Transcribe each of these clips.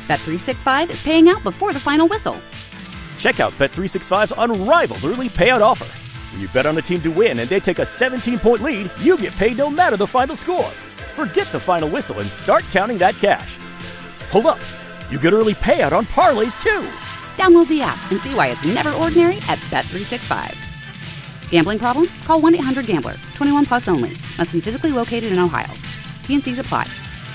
Bet365 is paying out before the final whistle. Check out Bet365's unrivaled early payout offer. When you bet on a team to win and they take a 17-point lead, you get paid no matter the final score. Forget the final whistle and start counting that cash. Hold up. You get early payout on parlays, too. Download the app and see why it's never ordinary at Bet365. Gambling problem? Call 1-800-GAMBLER. 21 plus only. Must be physically located in Ohio. T&Cs apply.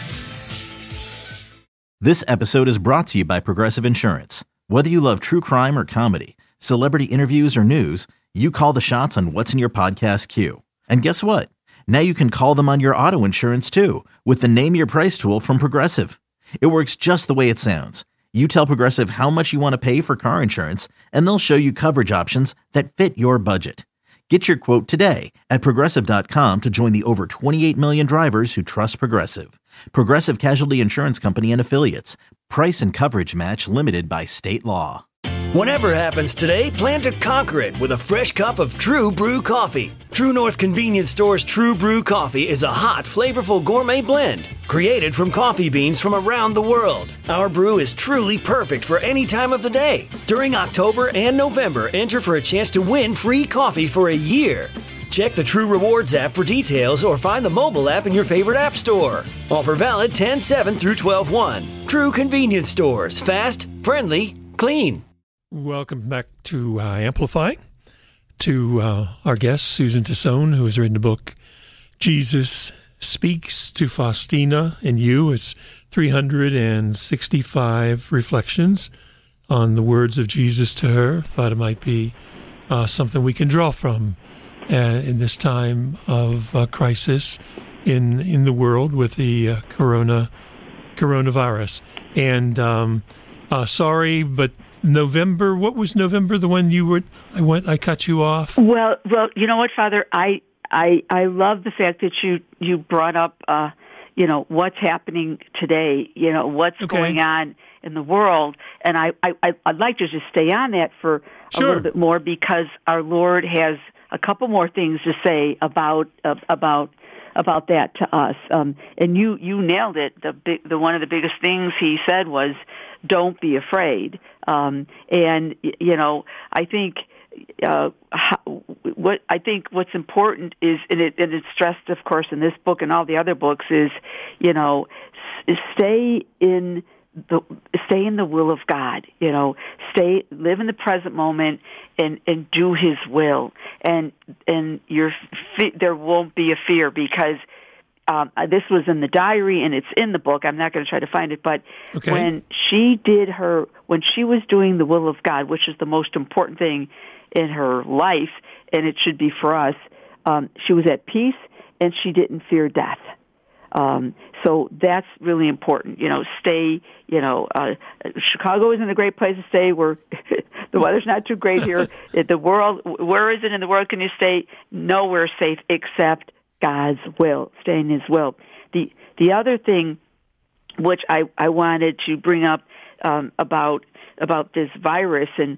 This episode is brought to you by Progressive Insurance. Whether you love true crime or comedy, celebrity interviews or news, you call the shots on what's in your podcast queue. And guess what? Now you can call them on your auto insurance too with the Name Your Price tool from Progressive. It works just the way it sounds. You tell Progressive how much you want to pay for car insurance, and they'll show you coverage options that fit your budget. Get your quote today at Progressive.com to join the over 28 million drivers who trust Progressive. Progressive Casualty Insurance Company and Affiliates. Price and coverage match limited by state law. Whatever happens today, plan to conquer it with a fresh cup of True Brew coffee. True North Convenience Store's True Brew coffee is a hot, flavorful gourmet blend created from coffee beans from around the world. Our brew is truly perfect for any time of the day. During October and November, enter for a chance to win free coffee for a year. Check the True Rewards app for details or find the mobile app in your favorite app store. Offer valid 10/7 through 12/1. True Convenience Stores. Fast, friendly, clean. Welcome back to Amplify, to our guest, Susan Tassone, who has written the book, Jesus Speaks to Faustina and You. It's 365 reflections on the words of Jesus to her. Thought it might be something we can draw from in this time of crisis in the world with the coronavirus. And sorry, but November. What was November? The one you were? I cut you off. Well. You know what, Father? I love the fact that you brought up. What's happening today. What's going on in the world, and I'd like to just stay on that for a little bit more because our Lord has a couple more things to say about that to us. And you nailed it. The one of the biggest things he said was, "Don't be afraid." I think what's important is, and it's stressed, of course, in this book and all the other books, is stay in the will of God. Live in the present moment and do His will, and there won't be a fear because. This was in the diary, and it's in the book. I'm not going to try to find it, but when she was doing the will of God, which is the most important thing in her life, and it should be for us, she was at peace, and she didn't fear death. So that's really important. Stay. Chicago isn't a great place to stay. Where the weather's not too great here. The world, where is it in the world? Can you stay? Nowhere safe except God's will, stay in His will. The other thing, which I wanted to bring up about this virus and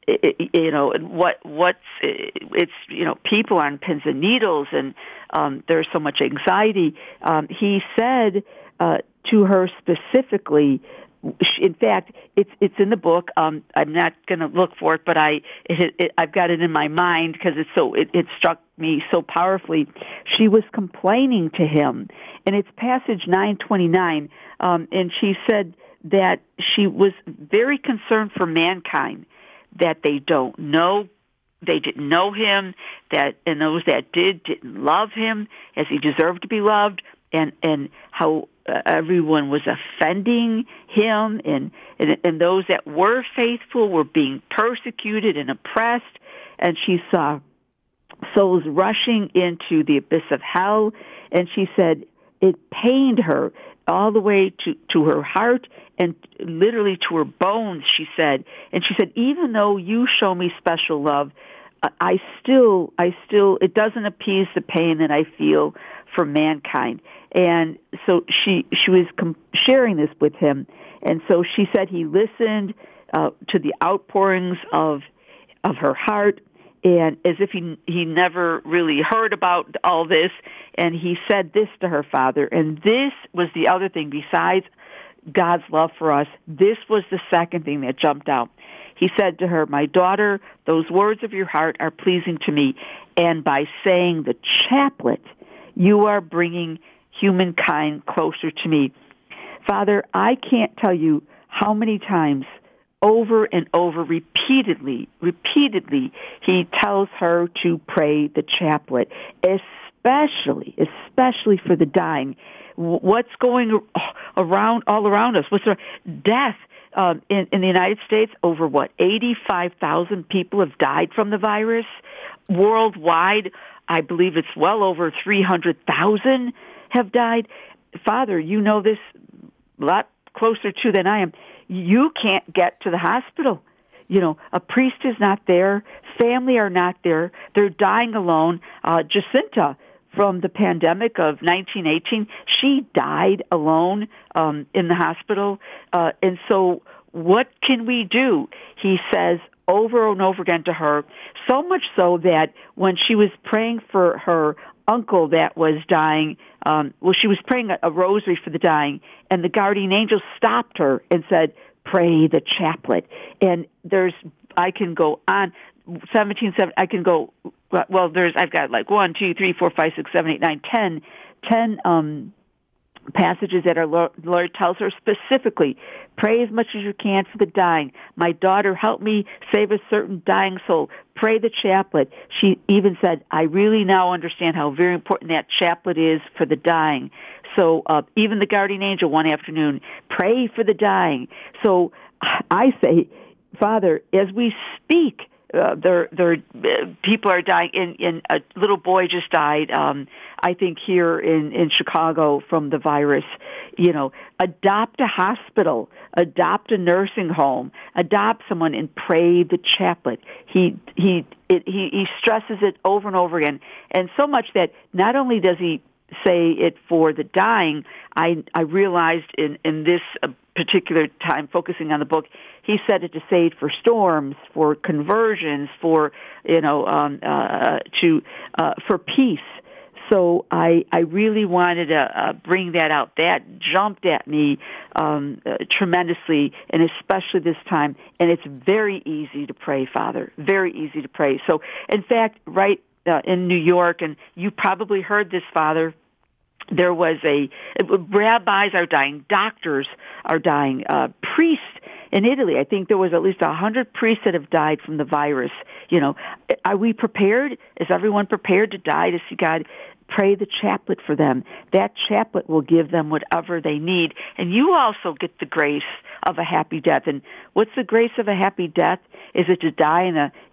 people on pins and needles and there's so much anxiety. He said to her specifically. In fact, it's in the book. I'm not going to look for it, but I've got it in my mind because it struck me so powerfully. She was complaining to him, and it's passage 929, and she said that she was very concerned for mankind, that they didn't know him, and those that didn't love him as he deserved to be loved, and how everyone was offending him, and those that were faithful were being persecuted and oppressed, and she saw souls rushing into the abyss of hell, and she said it pained her all the way to her heart and literally to her bones, she said. And she said, even though you show me special love, I still, it doesn't appease the pain that I feel for mankind. And so she was sharing this with him. And so she said he listened to the outpourings of her heart, and as if he never really heard about all this. And he said this to her, Father. And this was the other thing, besides God's love for us, this was the second thing that jumped out. He said to her, "My daughter, those words of your heart are pleasing to me, and by saying the chaplet, you are bringing humankind closer to me." Father, I can't tell you how many times, over and over, repeatedly, he tells her to pray the chaplet, especially for the dying. What's going around all around us? What's the death? In the United States, over 85,000 people have died from the virus. Worldwide, I believe it's well over 300,000 have died. Father, you know this a lot closer to than I am. You can't get to the hospital. A priest is not there. Family are not there. They're dying alone. Jacinta, from the pandemic of 1918, she died alone in the hospital. And so what can we do? He says over and over again to her, so much so that when she was praying for her uncle that was dying, she was praying a rosary for the dying, and the guardian angel stopped her and said, "Pray the chaplet." And I can go on, 17, I can go, well, I've got 1, 2, 3, 4, 5, 6, 7, 8, 9, 10 passages that our Lord tells her specifically, pray as much as you can for the dying. My daughter, help me save a certain dying soul. Pray the chaplet. She even said, I really now understand how very important that chaplet is for the dying. So even the guardian angel one afternoon, pray for the dying. So I say, Father, as we speak, people are dying. In a little boy just died. I think here in Chicago from the virus. Adopt a hospital, adopt a nursing home, adopt someone, and pray the chaplet. He stresses it over and over again, and so much that not only does he say it for the dying, I realized in this particular time, focusing on the book, he said it to say it for storms, for conversions, for for peace. So I really wanted to bring that out. That jumped at me tremendously, and especially this time. And it's very easy to pray, Father. Very easy to pray. So, in fact, right in New York, and you probably heard this, Father, there was rabbis are dying, doctors are dying, priests in Italy. I think there was at least 100 priests that have died from the virus. Are we prepared? Is everyone prepared to die to see God? Pray the chaplet for them. That chaplet will give them whatever they need. And you also get the grace of a happy death. And what's the grace of a happy death? Is it to die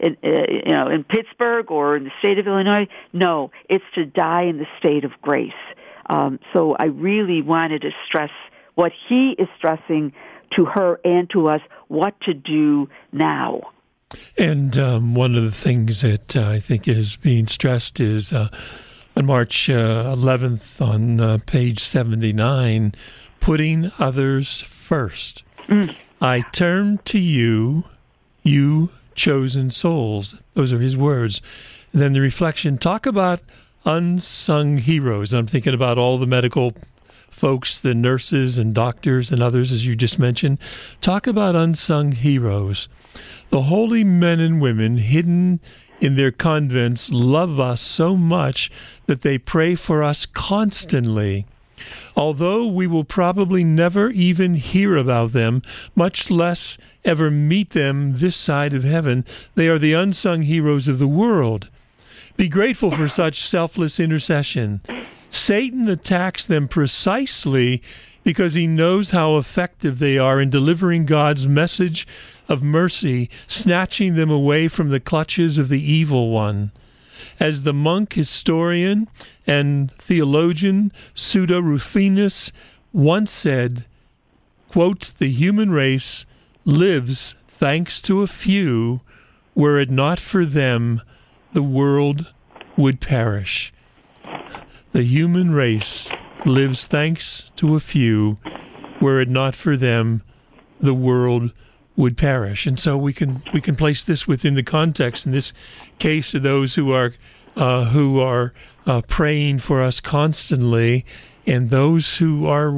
in Pittsburgh or in the state of Illinois? No, it's to die in the state of grace. So I really wanted to stress what he is stressing to her and to us, what to do now. And one of the things that I think is being stressed is on March 11th on page 79, putting others first. I turn to you, you chosen souls. Those are his words. And then the reflection, talk about unsung heroes. I'm thinking about all the medical folks, the nurses and doctors and others, as you just mentioned. Talk about unsung heroes. The holy men and women hidden in their convents love us so much that they pray for us constantly. Although we will probably never even hear about them, much less ever meet them this side of heaven, they are the unsung heroes of the world. Be grateful for such selfless intercession. Satan attacks them precisely because he knows how effective they are in delivering God's message of mercy, snatching them away from the clutches of the evil one. As the monk, historian, and theologian Pseudo Rufinus once said, quote, the human race lives thanks to a few. Were it not for them, the world would perish. The human race lives thanks to a few. Were it not for them, the world would perish. And so we can place this within the context, in this case, of those who are praying for us constantly, and those who are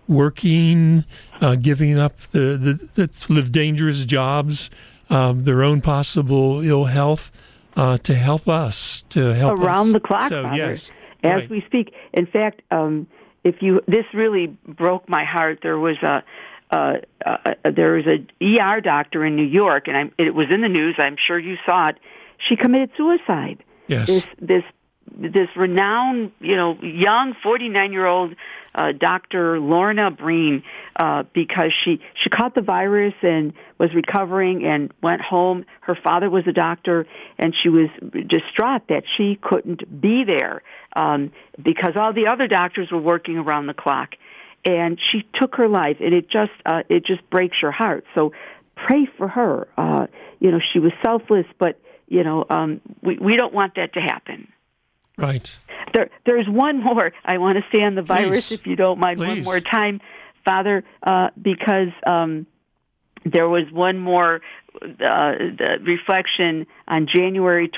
working, giving up that live dangerous jobs, their own possible ill health, to help us, around the clock, so, Father, yes, as right. we speak. In fact, this really broke my heart. There was a ER doctor in New York, and it was in the news. I'm sure you saw it. She committed suicide. Yes. This renowned, young 49-year-old Dr. Lorna Breen, because she caught the virus and was recovering and went home. Her father was a doctor, and she was distraught that she couldn't be there because all the other doctors were working around the clock. And she took her life, and it just breaks your heart. So pray for her. She was selfless, but we don't want that to happen. Right. There's one more. I want to stay on the virus, if you don't mind, one more time, Father, because there was one more reflection on January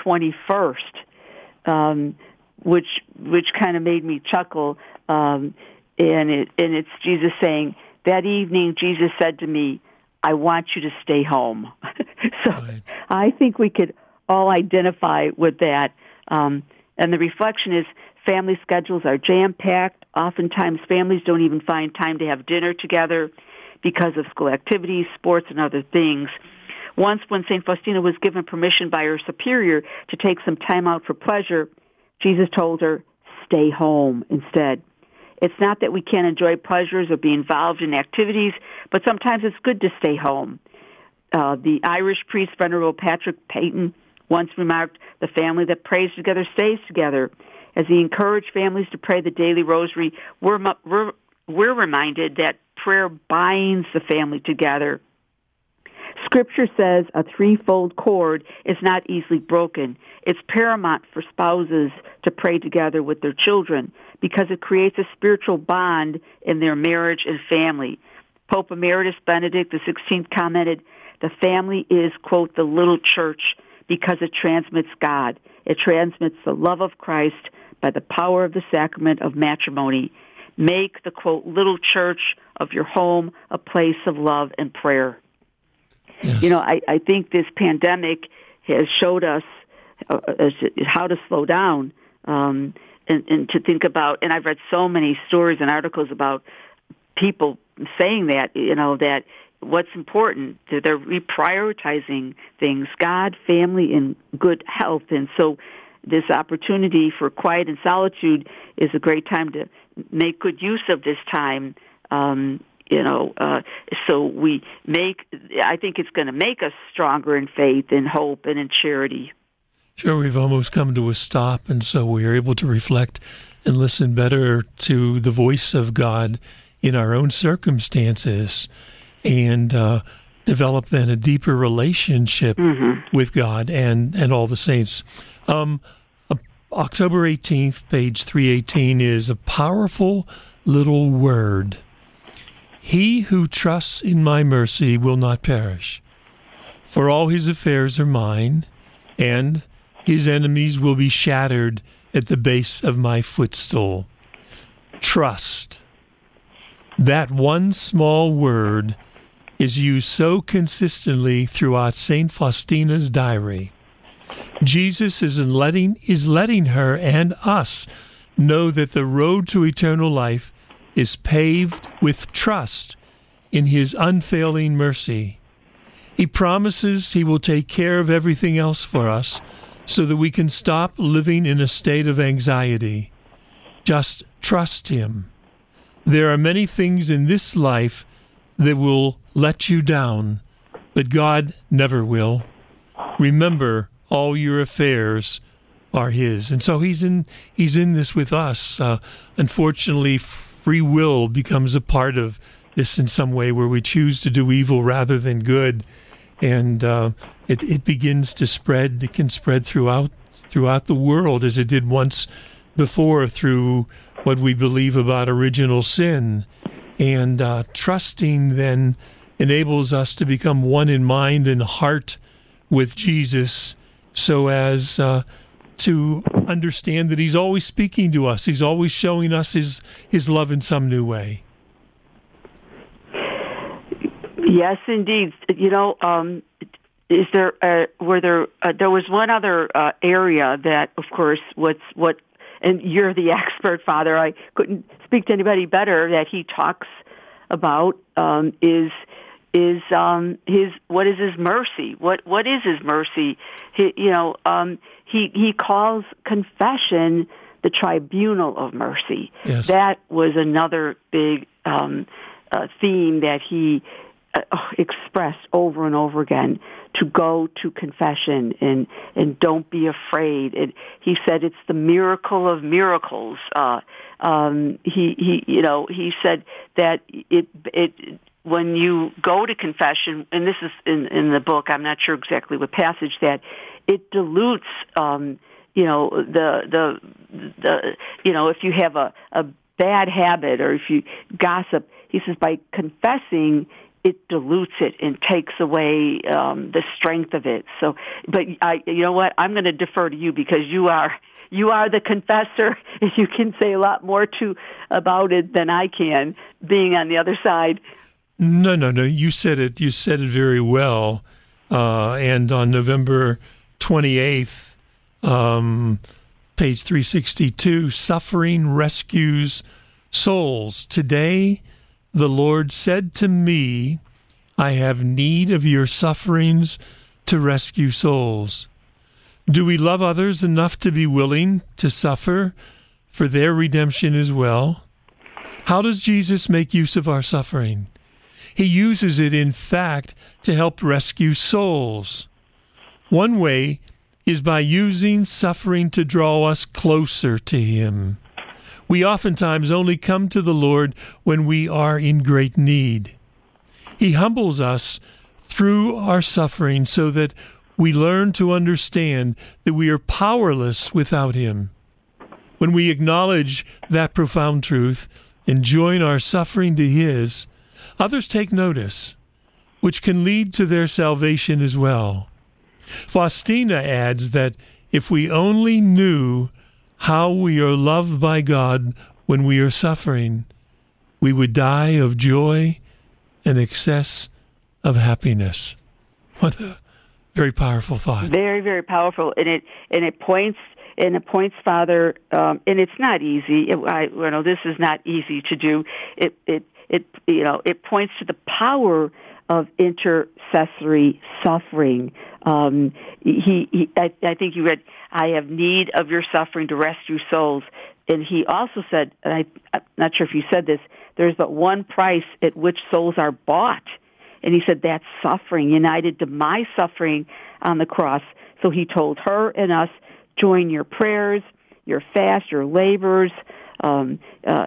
21st, which kind of made me chuckle, and it's Jesus saying, "That evening, Jesus said to me, 'I want you to stay home.'" So right. I think we could all identify with that. And the reflection is family schedules are jam-packed. Oftentimes families don't even find time to have dinner together because of school activities, sports, and other things. Once when St. Faustina was given permission by her superior to take some time out for pleasure, Jesus told her, stay home instead. It's not that we can't enjoy pleasures or be involved in activities, but sometimes it's good to stay home. The Irish priest, Venerable Patrick Peyton, once remarked, the family that prays together stays together. As he encouraged families to pray the daily rosary, we're reminded that prayer binds the family together. Scripture says a threefold cord is not easily broken. It's paramount for spouses to pray together with their children because it creates a spiritual bond in their marriage and family. Pope Emeritus Benedict XVI commented, the family is, quote, the little church, because it transmits God. It transmits the love of Christ by the power of the sacrament of matrimony. Make the, quote, little church of your home a place of love and prayer. Yes. I think this pandemic has showed us how to slow down and to think about, and I've read so many stories and articles about people saying that, that what's important, they're reprioritizing things, God, family, and good health. And so this opportunity for quiet and solitude is a great time to make good use of this time. So I think it's going to make us stronger in faith and hope and in charity. Sure, we've almost come to a stop, and so we are able to reflect and listen better to the voice of God in our own circumstances, and develop then a deeper relationship with God and all the saints. October 18th, page 318, is a powerful little word. He who trusts in my mercy will not perish, for all his affairs are mine, and his enemies will be shattered at the base of my footstool. Trust. That one small word is used so consistently throughout St. Faustina's diary. Jesus is letting her and us know that the road to eternal life is paved with trust in his unfailing mercy. He promises he will take care of everything else for us so that we can stop living in a state of anxiety. Just trust him. There are many things in this life that will let you down, but God never will. Remember, all your affairs are his. And so he's in this with us. Unfortunately, free will becomes a part of this in some way, where we choose to do evil rather than good. And it begins to spread. It can spread throughout the world, as it did once before, through what we believe about original sin. And trusting then enables us to become one in mind and heart with Jesus, so as to understand that he's always speaking to us. He's always showing us his love in some new way. Yes, indeed. There was one other area that, of course, and you're the expert, Father. I couldn't speak to anybody better that he talks about is his what is his mercy? What is his mercy? He calls confession the tribunal of mercy. Yes. That was another big theme that he expressed over and over again, to go to confession and don't be afraid. He said it's the miracle of miracles. He said that it when you go to confession, and this is in the book, I'm not sure exactly what passage, that it dilutes if you have a bad habit or if you gossip, he says by confessing, it dilutes it and takes away the strength of it. So, but you know what? I'm going to defer to you because you are the confessor, and you can say a lot more about it than I can, being on the other side. No. You said it. You said it very well. And on November 28th, page 362, suffering rescues souls. Today, the Lord said to me, I have need of your sufferings to rescue souls. Do we love others enough to be willing to suffer for their redemption as well? How does Jesus make use of our suffering? He uses it, in fact, to help rescue souls. One way is by using suffering to draw us closer to Him. We oftentimes only come to the Lord when we are in great need. He humbles us through our suffering so that we learn to understand that we are powerless without Him. When we acknowledge that profound truth and join our suffering to His, others take notice, which can lead to their salvation as well. Faustina adds that if we only knew how we are loved by God when we are suffering, we would die of joy and excess of happiness. What a very powerful thought. Very, very powerful, and it points, Father, and it's not easy. This is not easy to do. It points to the power of intercessory suffering. I think you read, I have need of your suffering to rescue souls. And he also said, and I'm not sure if you said this, there's but one price at which souls are bought. And he said, that's suffering, united to my suffering on the cross. So he told her and us, join your prayers, your fast, your labors, and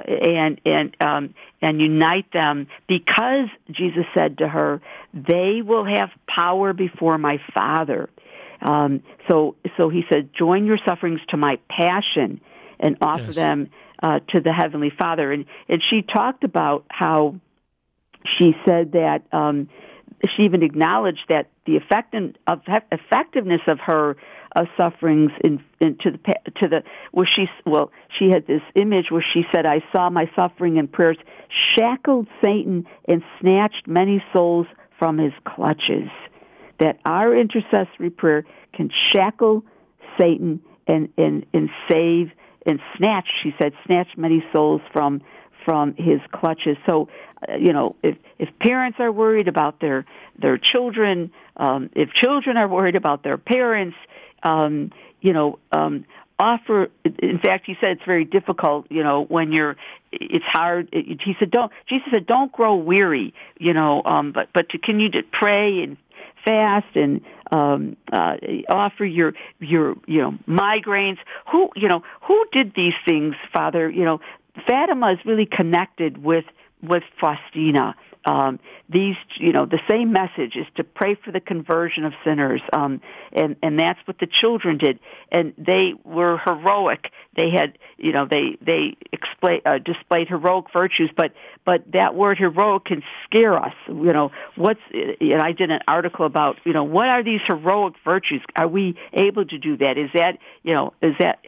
unite them, because Jesus said to her, they will have power before my Father. So he said, join your sufferings to my passion and offer them to the Heavenly Father. And she talked about how she said that she even acknowledged that the effectiveness of her sufferings she had this image where she said, I saw my suffering and prayers shackled Satan and snatched many souls from his clutches. That our intercessory prayer can shackle Satan and save and snatch, she said, snatch many souls from his clutches. So, if parents are worried about their children, if children are worried about their parents, offer. In fact, he said it's very difficult. When it's hard. He said, Jesus said, don't grow weary. But to continue to pray and fast and offer your migraines. Who did these things, Father? Fatima is really connected with Faustina. The same message is to pray for the conversion of sinners, and that's what the children did, and they were heroic. They had, they displayed heroic virtues, but that word heroic can scare us. I did an article about, what are these heroic virtues? Are we able to do that? Is that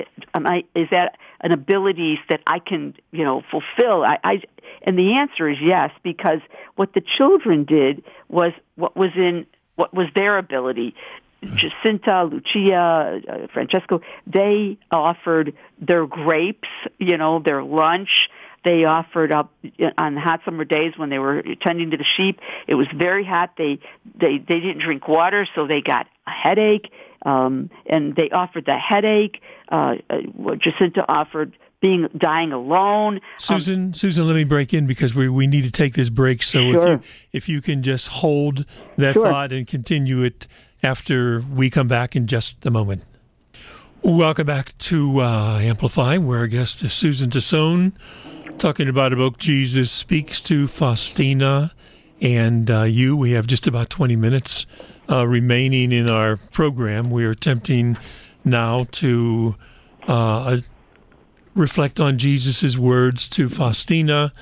an ability that I can, fulfill? And the answer is yes, because what the children did was what was their ability. Jacinta, Lucia, Francesco, they offered their grapes, their lunch. They offered up on hot summer days when they were tending to the sheep. It was very hot. They didn't drink water, so they got a headache, and they offered the headache. Jacinta offered dying alone. Susan, let me break in because we need to take this break. So sure. if you can just hold that thought and continue it after we come back in just a moment. Welcome back to Amplify, where our guest is Susan Tassone, talking about a book, Jesus Speaks to Faustina and You. We have just about 20 minutes remaining in our program. We are attempting now to reflect on Jesus' words to Faustina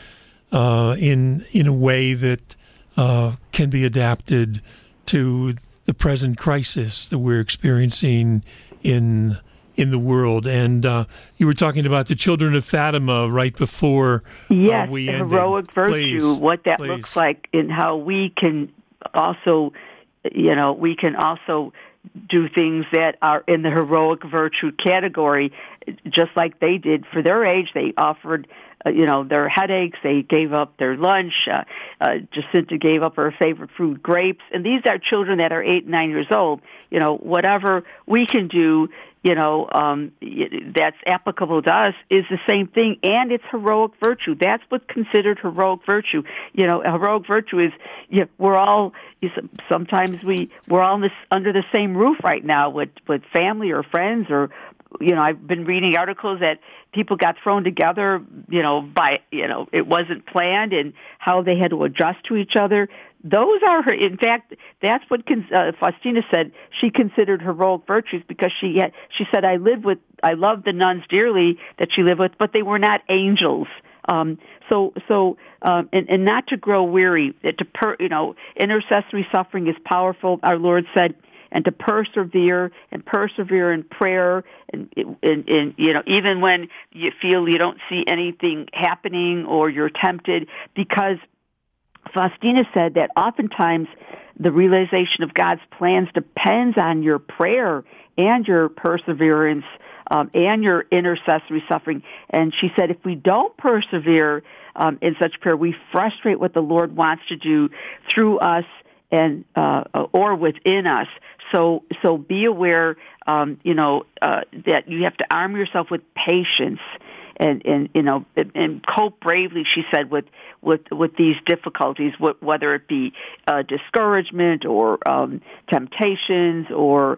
in a way that can be adapted to the present crisis that we're experiencing in the world. And you were talking about the children of Fatima right before we ended. Yes, heroic virtue, what that looks like, and how we can also, we can also do things that are in the heroic virtue category, just like they did for their age. They offered their headaches. They gave up their lunch. Jacinta gave up her favorite fruit, grapes. And these are children that are 8 and 9 years old. Whatever we can do, that's applicable to us is the same thing, and it's heroic virtue. That's what's considered heroic virtue. Heroic virtue is we're all sometimes we're all under the same roof right now with family or friends or. I've been reading articles that people got thrown together, by, it wasn't planned and how they had to adjust to each other. Those are her, in fact, that's what Faustina said. She considered heroic virtues because she said, I love the nuns dearly that she lived with, but they were not angels. And not to grow weary, intercessory suffering is powerful. Our Lord said, and to persevere in prayer, and even when you feel you don't see anything happening or you're tempted, because Faustina said that oftentimes the realization of God's plans depends on your prayer and your perseverance and your intercessory suffering. And she said if we don't persevere in such prayer, we frustrate what the Lord wants to do through us and or within us. So be aware, that you have to arm yourself with patience and cope bravely. She said with these difficulties, whether it be discouragement or temptations or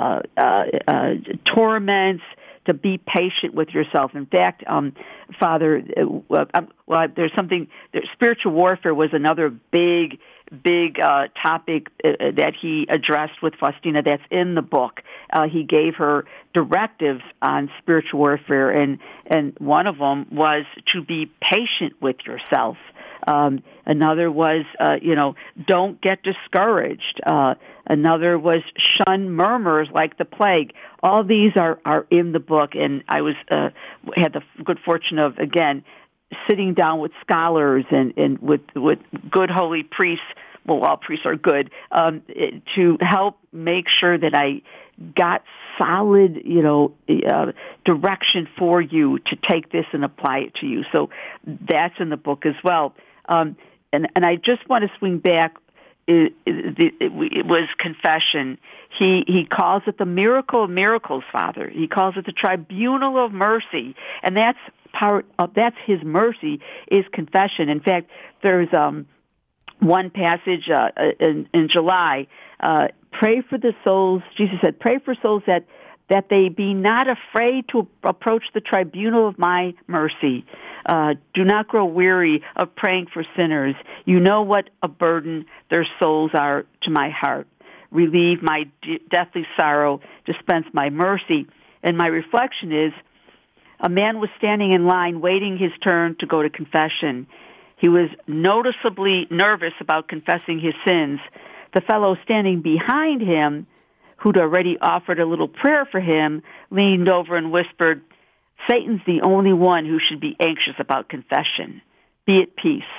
torments. To be patient with yourself. In fact, Father, there's something. Spiritual warfare was another big topic that he addressed with Faustina. That's in the book. He gave her directives on spiritual warfare, and one of them was to be patient with yourself. Another was, don't get discouraged. Another was shun murmurs like the plague. All these are in the book, and I had the good fortune of, again, sitting down with scholars and with good holy priests. Well, all priests are good, to help make sure that I got solid, direction for you to take this and apply it to you. So that's in the book as well. And I just want to swing back. It was confession. He calls it the miracle of miracles, Father. He calls it the tribunal of mercy, and that's his mercy is confession. In fact, there's one passage in July. Pray for the souls. Jesus said, "Pray for souls that they be not afraid to approach the tribunal of my mercy. Do not grow weary of praying for sinners. You know what a burden their souls are to my heart. Relieve my deathly sorrow. Dispense my mercy." And my reflection is, a man was standing in line waiting his turn to go to confession. He was noticeably nervous about confessing his sins. The fellow standing behind him, who'd already offered a little prayer for him, leaned over and whispered, "Satan's the only one who should be anxious about confession. Be at peace.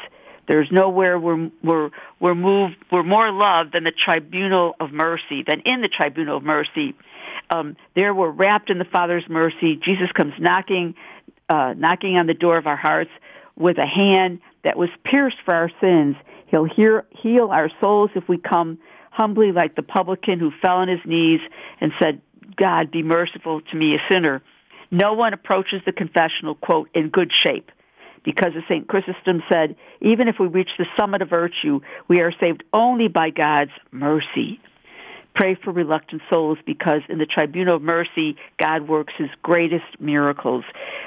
There's nowhere we're more loved than the tribunal of mercy, than in the tribunal of mercy. There we're wrapped in the Father's mercy. Jesus comes knocking on the door of our hearts with a hand that was pierced for our sins. He'll heal our souls if we come humbly like the publican who fell on his knees and said, God, be merciful to me, a sinner. No one approaches the confessional, quote, in good shape. Because as St. Chrysostom said, even if we reach the summit of virtue, we are saved only by God's mercy. Pray for reluctant souls, because in the tribunal of mercy, God works his greatest miracles.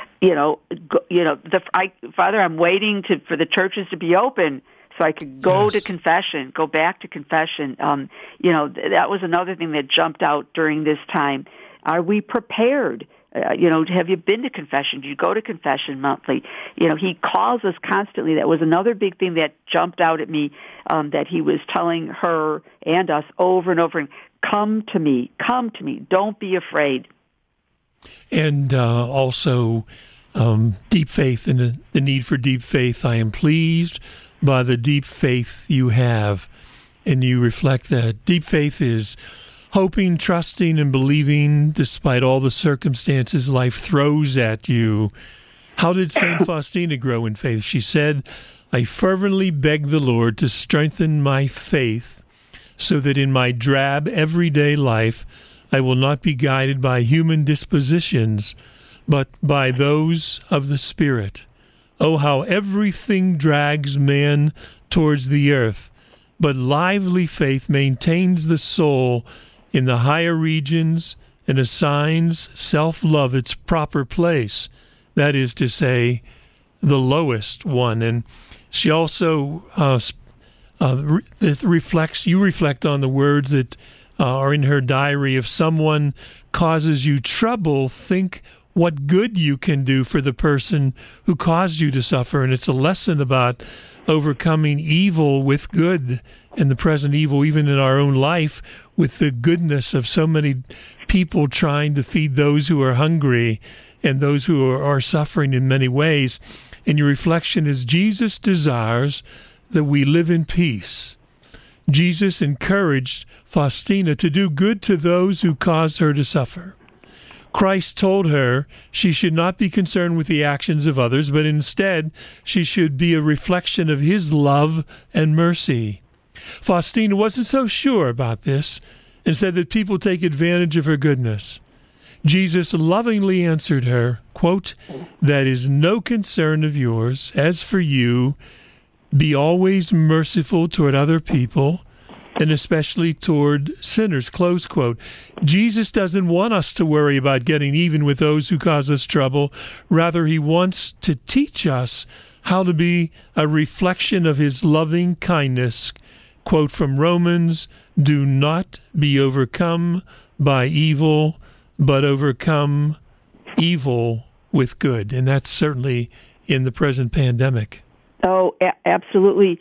Father, I'm waiting for the churches to be open so I could go to confession, go back to confession. That was another thing that jumped out during this time. Are we prepared? Have you been to confession? Do you go to confession monthly? He calls us constantly. That was another big thing that jumped out at me, that he was telling her and us over and over again, come to me, don't be afraid. And also deep faith and the need for deep faith. I am pleased by the deep faith you have, and you reflect that. Deep faith is hoping, trusting, and believing despite all the circumstances life throws at you. How did St. Faustina grow in faith? She said, I fervently beg the Lord to strengthen my faith so that in my drab everyday life I will not be guided by human dispositions, but by those of the Spirit. Oh, how everything drags man towards the earth, but lively faith maintains the soul in the higher regions and assigns self-love its proper place, that is to say, the lowest one. And she also reflect on the words that are in her diary. If someone causes you trouble, think what good you can do for the person who caused you to suffer. And it's a lesson about overcoming evil with good, and the present evil even in our own life, with the goodness of so many people trying to feed those who are hungry and those who are suffering in many ways. And your reflection is, Jesus desires that we live in peace. Jesus encouraged Faustina to do good to those who caused her to suffer. Christ told her she should not be concerned with the actions of others, but instead she should be a reflection of his love and mercy. Faustina wasn't so sure about this and said that people take advantage of her goodness. Jesus lovingly answered her, quote, that is no concern of yours. As for you, be always merciful toward other people, and especially toward sinners, close quote. Jesus doesn't want us to worry about getting even with those who cause us trouble. Rather, he wants to teach us how to be a reflection of his loving kindness. Quote from Romans, do not be overcome by evil, but overcome evil with good. And that's certainly in the present pandemic. Oh, absolutely.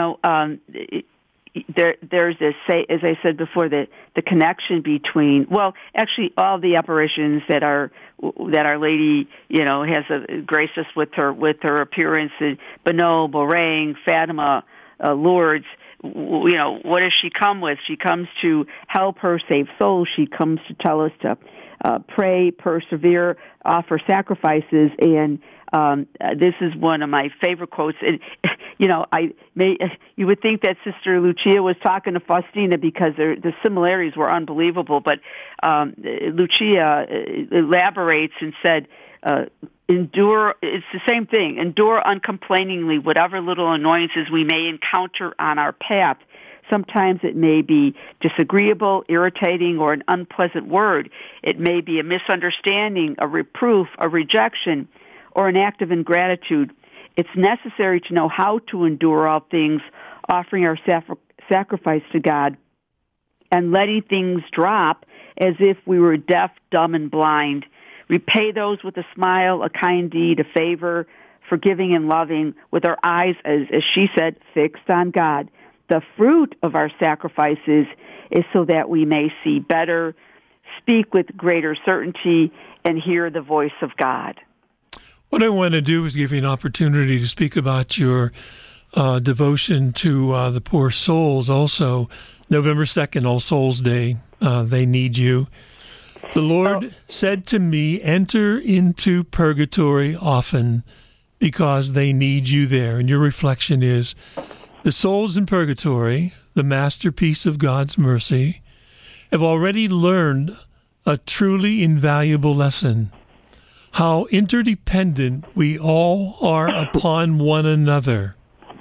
There's this, as I said before, the connection between, actually all the apparitions that Our Lady, has graced us with her appearance in Benoît, Beauraing, Fatima, Lourdes. What does she come with? She comes to help her save souls. She comes to tell us to pray, persevere, offer sacrifices, and this is one of my favorite quotes. And, you would think that Sister Lucia was talking to Faustina because the similarities were unbelievable. But Lucia elaborates and said, endure, it's the same thing, endure uncomplainingly whatever little annoyances we may encounter on our path. Sometimes it may be disagreeable, irritating, or an unpleasant word. It may be a misunderstanding, a reproof, a rejection, or an act of ingratitude. It's necessary to know how to endure all things, offering our sacrifice to God and letting things drop as if we were deaf, dumb, and blind. Repay those with a smile, a kind deed, a favor, forgiving and loving, with our eyes, as she said, fixed on God. The fruit of our sacrifices is so that we may see better, speak with greater certainty, and hear the voice of God. What I want to do is give you an opportunity to speak about your devotion to the poor souls also. November 2nd, All Souls Day, they need you. The Lord said to me, enter into purgatory often because they need you there. And your reflection is, the souls in purgatory, the masterpiece of God's mercy, have already learned a truly invaluable lesson. How interdependent we all are upon one another.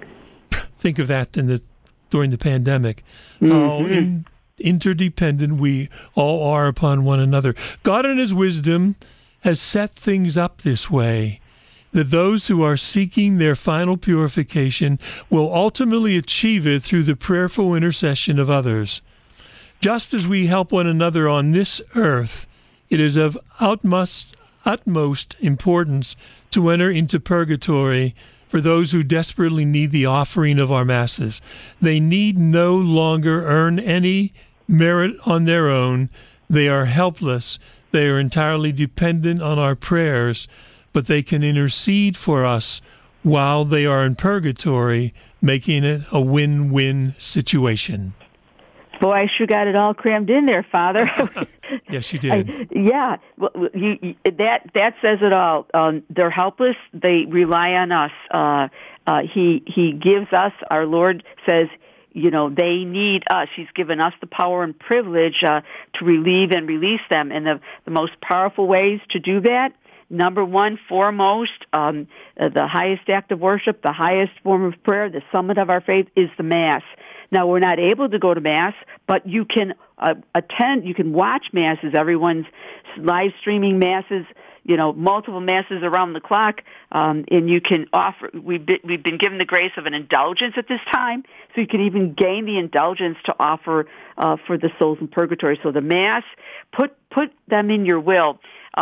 Think of that during the pandemic. How interdependent we all are upon one another. God in his wisdom has set things up this way, that those who are seeking their final purification will ultimately achieve it through the prayerful intercession of others. Just as we help one another on this earth, it is of utmost importance to enter into purgatory for those who desperately need the offering of our masses. They need no longer earn any merit on their own. They are helpless. They are entirely dependent on our prayers, but they can intercede for us while they are in purgatory, making it a win-win situation. Boy, I sure got it all crammed in there, Father. Yes, you did. Well, that says it all. They're helpless. They rely on us. He gives us. Our Lord says, they need us. He's given us the power and privilege to relieve and release them. And the most powerful ways to do that, number one, foremost, the highest act of worship, the highest form of prayer, the summit of our faith is the Mass. Now, we're not able to go to Mass, but you can attend, you can watch Masses. Everyone's live streaming Masses, multiple Masses around the clock, and you can offer, we've been given the grace of an indulgence at this time, so you can even gain the indulgence to offer for the souls in purgatory. So the Mass, put them in your will.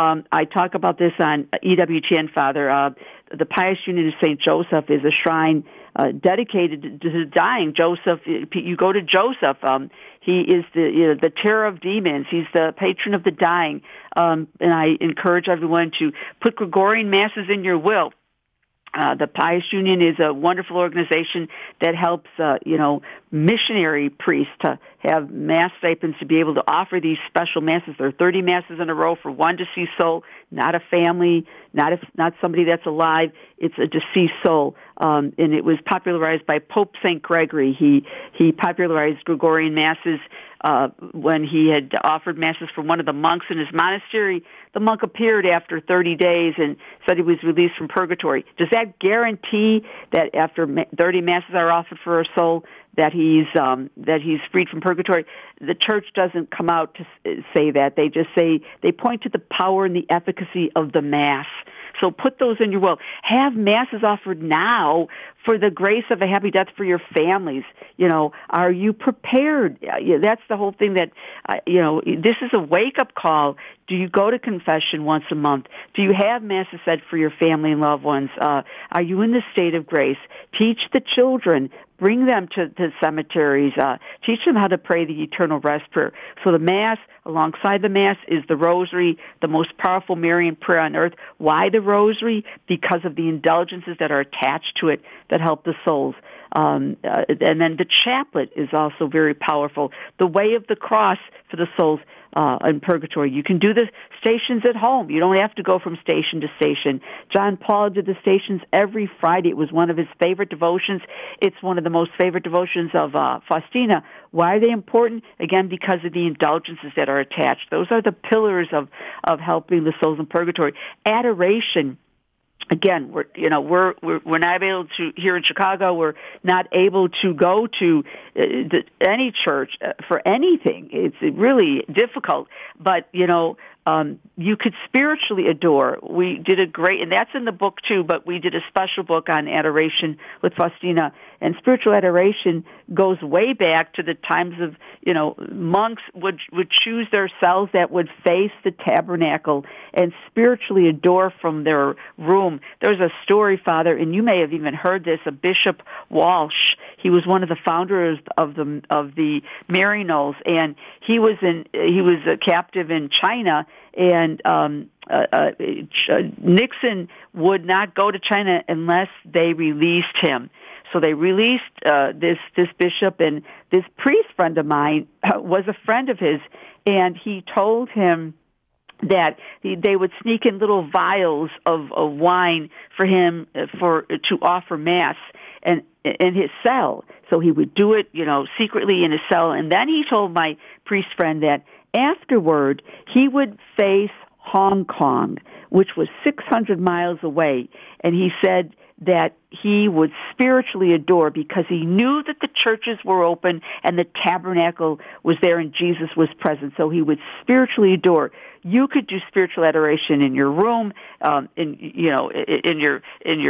I talk about this on EWTN, Father. The Pious Union of St. Joseph is a shrine dedicated to the dying. Joseph, you go to Joseph. He is the terror of demons. He's the patron of the dying. And I encourage everyone to put Gregorian Masses in your will. The Pious Union is a wonderful organization that helps, missionary priests to have Mass stipends to be able to offer these special Masses. There are 30 Masses in a row for one deceased soul, not a family, not somebody that's alive. It's a deceased soul. And it was popularized by Pope St. Gregory. He popularized Gregorian Masses when he had offered Masses for one of the monks in his monastery. The monk appeared after 30 days and said he was released from purgatory. Does that guarantee that after 30 Masses are offered for a soul that he's freed from purgatory? The Church doesn't come out to say that. They just say, they point to the power and the efficacy of the Mass. So put those in your will. Have Masses offered now for the grace of a happy death for your families. Are you prepared? That's the whole thing that, this is a wake-up call. Do you go to confession once a month? Do you have Masses said for your family and loved ones? Are you in the state of grace? Teach the children. Bring them to cemeteries. Teach them how to pray the eternal rest prayer. So the Mass, alongside the Mass, is the Rosary, the most powerful Marian prayer on earth. Why the Rosary? Because of the indulgences that are attached to it that help the souls. And then the chaplet is also very powerful. The way of the cross for the souls in purgatory. You can do the stations at home. You don't have to go from station to station. John Paul did the stations every Friday. It was one of his favorite devotions. It's one of the most favorite devotions of Faustina. Why are they important? Again, because of the indulgences that are attached. Those are the pillars of helping the souls in purgatory. Adoration. Again, we're not able to, here in Chicago, we're not able to go to any church for anything. It's really difficult. But, you could spiritually adore. We did a great, and that's in the book too, but we did a special book on adoration with Faustina. And spiritual adoration goes way back to the times of, monks would choose their cells that would face the tabernacle and spiritually adore from their room. There's a story, Father, and you may have even heard this, of Bishop Walsh. He was one of the founders of the Maryknoll, and he was a captive in China, and Nixon would not go to China unless they released him. So they released this bishop, and this priest friend of mine was a friend of his, and he told him that they would sneak in little vials of wine for him to offer mass and in his cell. So he would do it, secretly in his cell. And then he told my priest friend that afterward he would face Hong Kong, which was 600 miles away. And he said that he would spiritually adore because he knew that the churches were open and the tabernacle was there and Jesus was present. So he would spiritually adore. You could do spiritual adoration in your room, on your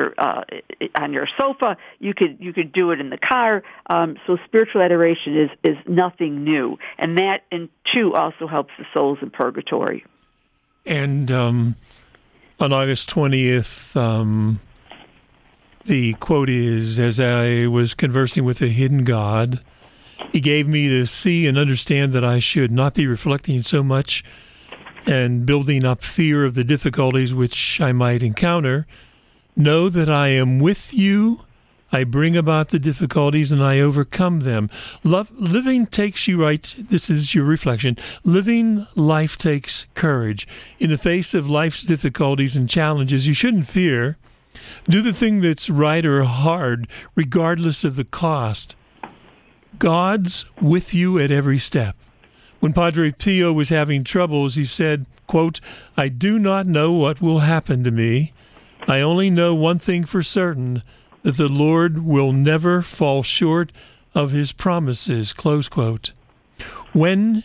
sofa. You could do it in the car. So spiritual adoration is nothing new, and that too also helps the souls in purgatory. And on August 20th. The quote is, as I was conversing with a hidden God, he gave me to see and understand that I should not be reflecting so much and building up fear of the difficulties which I might encounter. Know that I am with you. I bring about the difficulties and I overcome them. Living takes you right. This is your reflection. Living life takes courage. In the face of life's difficulties and challenges, you shouldn't fear. Do the thing that's right or hard, regardless of the cost. God's with you at every step. When Padre Pio was having troubles, he said, quote, I do not know what will happen to me. I only know one thing for certain, that the Lord will never fall short of his promises, close quote. When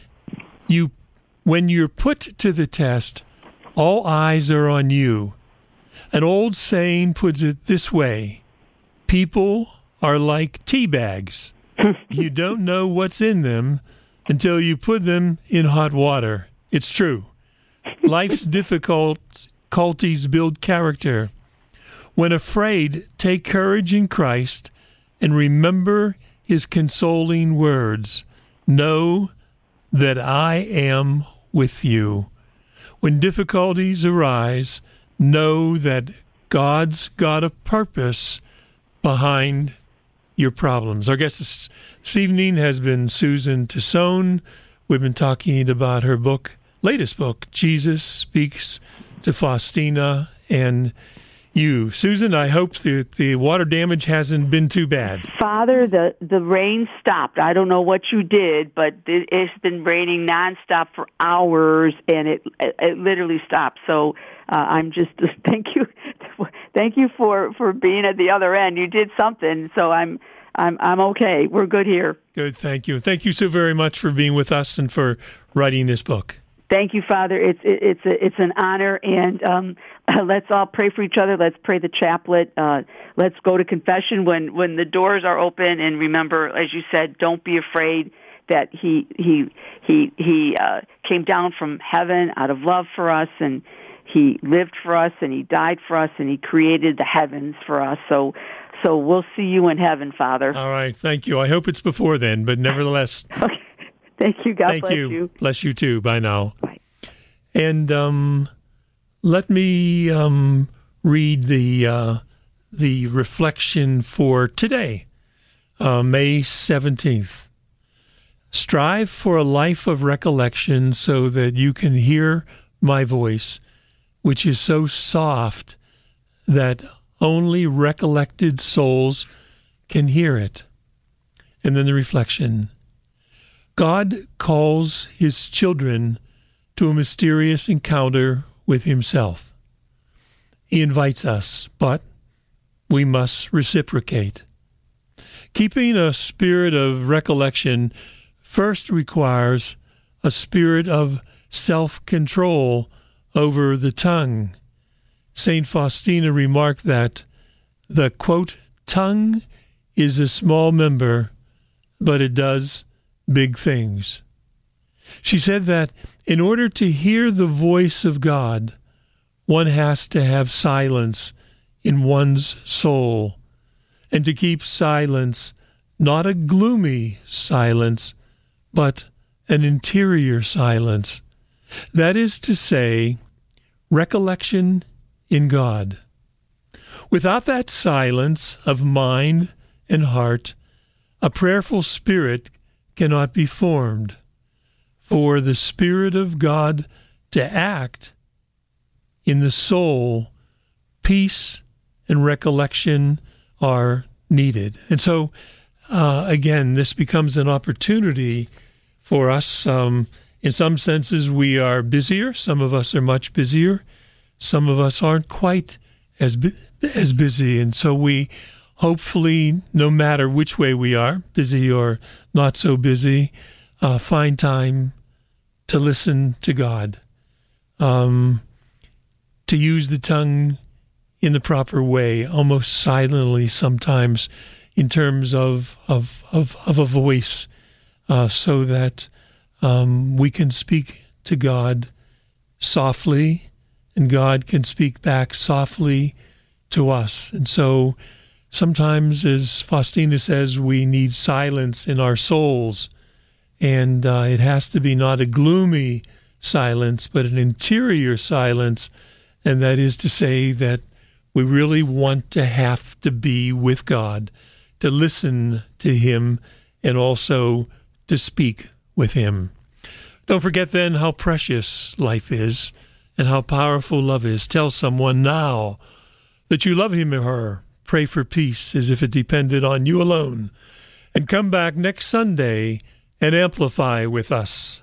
you're put to the test, all eyes are on you. An old saying puts it this way: people are like tea bags. You don't know what's in them until you put them in hot water. It's true. Life's difficulties build character. When afraid, take courage in Christ and remember his consoling words. Know that I am with you. When difficulties arise, know that God's got a purpose behind your problems. Our guest this evening has been Susan Tassone. We've been talking about her latest book, Jesus Speaks to Faustina and You. Susan, I hope that the water damage hasn't been too bad. Father, the rain stopped. I don't know what you did, but it's been raining nonstop for hours, and it literally stopped. So I'm just thank you for being at the other end. You did something, so I'm okay. We're good here. Good, thank you. Thank you so very much for being with us and for writing this book. Thank you, Father. It's an honor, and let's all pray for each other. Let's pray the chaplet. Let's go to confession when the doors are open, and remember, as you said, don't be afraid that he came down from heaven out of love for us, and he lived for us, and he died for us, and he created the heavens for us. So we'll see you in heaven, Father. All right. Thank you. I hope it's before then, but nevertheless. Okay. Thank you. God bless you. Bless you too. Bye now. Bye. And let me read the reflection for today, May 17th. Strive for a life of recollection so that you can hear my voice, which is so soft that only recollected souls can hear it. And then the reflection. God calls his children to a mysterious encounter with himself. He invites us, but we must reciprocate. Keeping a spirit of recollection first requires a spirit of self-control over the tongue. St. Faustina remarked that the, quote, tongue is a small member, but it does big things. She said that in order to hear the voice of God, one has to have silence in one's soul, and to keep silence, not a gloomy silence, but an interior silence. That is to say, recollection in God. Without that silence of mind and heart, a prayerful spirit cannot be formed. For the Spirit of God to act in the soul, peace and recollection are needed. And so, again, this becomes an opportunity for us. In some senses, we are busier. Some of us are much busier. Some of us aren't quite as busy. And so we hopefully, no matter which way we are, busy or not so busy, find time to listen to God, to use the tongue in the proper way, almost silently sometimes, in terms of a voice, so that we can speak to God softly, and God can speak back softly to us. And so sometimes, as Faustina says, we need silence in our souls, and it has to be not a gloomy silence, but an interior silence, and that is to say that we really want to have to be with God, to listen to Him, and also to speak with Him. Don't forget then how precious life is and how powerful love is. Tell someone now that you love him or her. Pray for peace as if it depended on you alone. And come back next Sunday and amplify with us.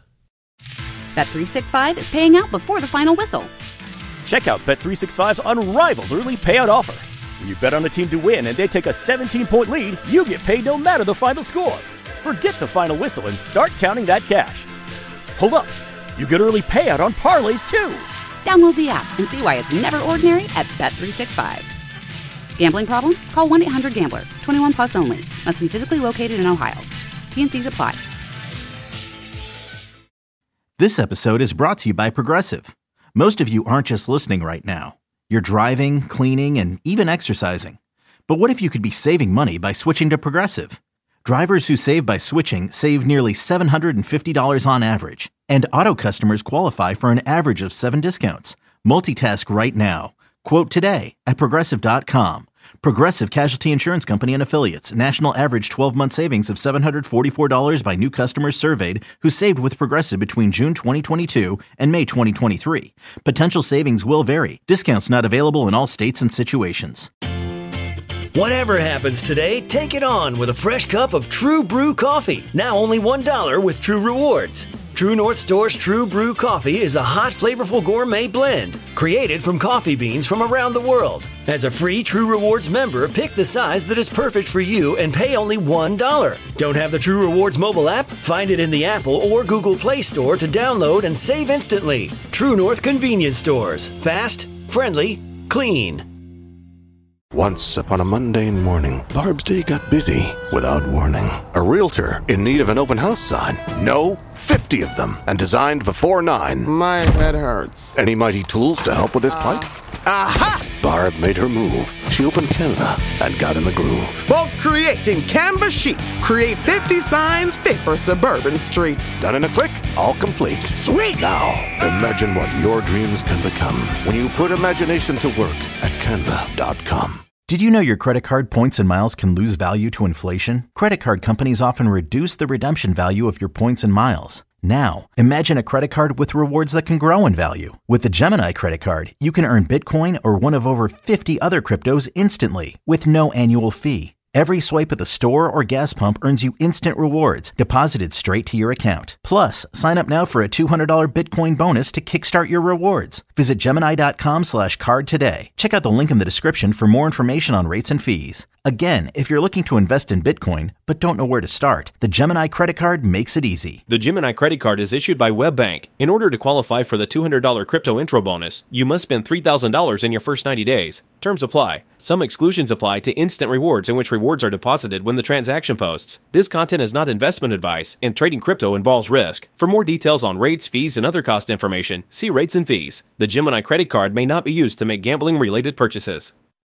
Bet365 is paying out before the final whistle. Check out Bet365's unrivaled early payout offer. When you bet on a team to win and they take a 17-point lead, you get paid no matter the final score. Forget the final whistle and start counting that cash. Hold up. You get early payout on parlays, too. Download the app and see why it's never ordinary at Bet365. Gambling problem? Call 1-800-GAMBLER. 21 plus only. Must be physically located in Ohio. T&Cs apply. This episode is brought to you by Progressive. Most of you aren't just listening right now. You're driving, cleaning, and even exercising. But what if you could be saving money by switching to Progressive? Drivers who save by switching save nearly $750 on average. And auto customers qualify for an average of 7 discounts. Multitask right now. Quote today at Progressive.com. Progressive Casualty Insurance Company and Affiliates. National average 12-month savings of $744 by new customers surveyed who saved with Progressive between June 2022 and May 2023. Potential savings will vary. Discounts not available in all states and situations. Whatever happens today, take it on with a fresh cup of True Brew coffee. Now only $1 with True Rewards. True North Store's True Brew Coffee is a hot, flavorful gourmet blend created from coffee beans from around the world. As a free True Rewards member, pick the size that is perfect for you and pay only $1. Don't have the True Rewards mobile app? Find it in the Apple or Google Play Store to download and save instantly. True North Convenience Stores. Fast, friendly, clean. Once upon a mundane morning, Barb's day got busy without warning. A realtor in need of an open house sign. No, 50 of them, and designed before 9. My head hurts. Any mighty tools to help with this plight? Aha! Barb made her move. She opened Canva and got in the groove. Bulk creating Canva sheets. Create 50 signs fit for suburban streets. Done in a click, all complete. Sweet! Now, imagine what your dreams can become when you put imagination to work at Canva.com. Did you know your credit card points and miles can lose value to inflation? Credit card companies often reduce the redemption value of your points and miles. Now, imagine a credit card with rewards that can grow in value. With the Gemini credit card, you can earn Bitcoin or one of over 50 other cryptos instantly with no annual fee. Every swipe at the store or gas pump earns you instant rewards deposited straight to your account. Plus, sign up now for a $200 Bitcoin bonus to kickstart your rewards. Visit Gemini.com/card today. Check out the link in the description for more information on rates and fees. Again, if you're looking to invest in Bitcoin but don't know where to start, the Gemini credit card makes it easy. The Gemini credit card is issued by WebBank. In order to qualify for the $200 crypto intro bonus, you must spend $3,000 in your first 90 days. Terms apply. Some exclusions apply to instant rewards in which rewards are deposited when the transaction posts. This content is not investment advice, and trading crypto involves risk. For more details on rates, fees, and other cost information, see rates and fees. The Gemini credit card may not be used to make gambling-related purchases.